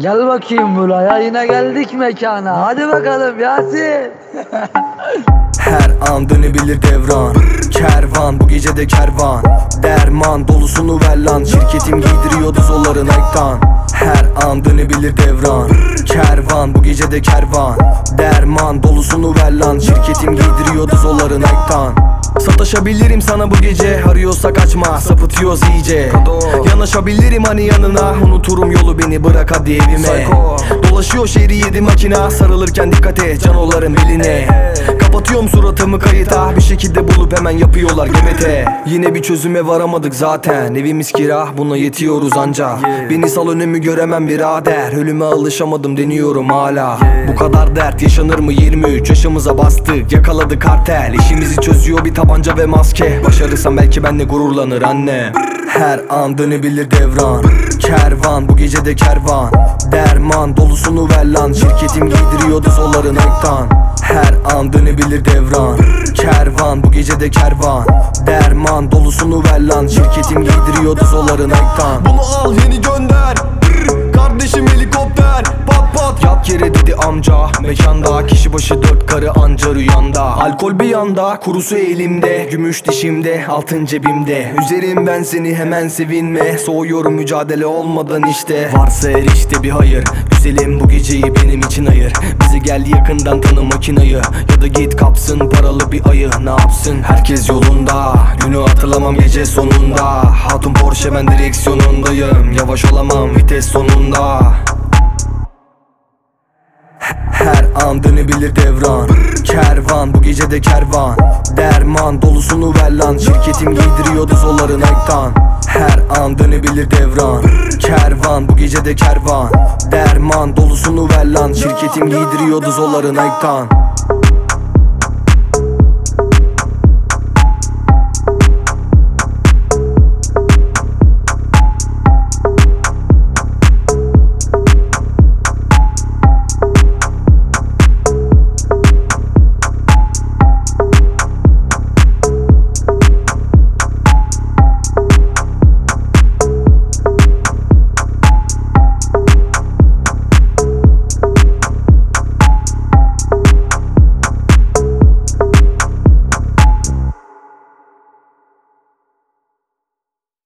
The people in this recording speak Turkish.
Gel bakayım buraya, yine geldik mekana. Hadi bakalım Yasin. Her an dönebilir devran. Kervan bu gece de kervan. Derman dolusunu ver lan. Şirketim giydiriyordu zolların ektan. Her an dönebilir devran. Kervan bu gece de kervan. Derman dolusunu ver lan. Şirketim giydiriyordu zolların ektan. Sataşabilirim sana bu gece. Arıyorsak açma, sapıtıyoruz iyice. Yanaşabilirim hani yanına. Unuturum yolu, beni bırak hadi evime. Dolaşıyor şehri yedi makina. Sarılırken dikkat et canoların beline. Kapatıyorum suratımı kayıta. Bir şekilde bulup hemen yapıyorlar GBT. Yine bir çözüme varamadık zaten. Evimiz kira, buna yetiyoruz anca. Beni sal, önümü göremem birader. Ölüme alışamadım, deniyorum hala. Bu kadar dert yaşanır mı? 23 yaşımıza bastık, yakaladı kartel. İşimizi çözüyor bir tabanca ve maske. Başarırsam belki benle gururlanır anne. Her an dönebilir devran. Kervan bu gece de kervan. Derman dolusunu ver lan. Şirketim giydiriyordu zolların ektan. Her an dönebilir devran. Kervan bu gece de kervan. Derman dolusunu ver lan. Şirketim giydiriyordu zolların ektan. Bunu al yeni gönder. Kardeşim helikopter. Pat pat. Yat yere dedi amca. Mekanda kişi başı 4 karı anca rüyanda. Alkol bir yanda, kurusu elimde. Gümüş dişimde, altın cebimde. Üzerim ben seni, hemen sevinme. Soğuyorum mücadele olmadan işte. Varsa her işte bir hayır. Güzelim bu geceyi benim için ayır. Bizi gel yakından tanı makinayı. Ya da git kapsın paralı bir ayı. Ne yapsın herkes yolunda. Günü hatırlamam gece sonunda. Hatun Porsche, ben direksiyonundayım. Yavaş olamam vites sonunda. Her an dönebilir devran. Kervan bu gece de kervan. Derman dolusunu ver lan. Şirketim giydiriyordu zolların ektan. Her an dönebilir devran. Kervan bu gece de kervan. Derman dolusunu ver lan. Şirketim giydiriyordu zolların ektan.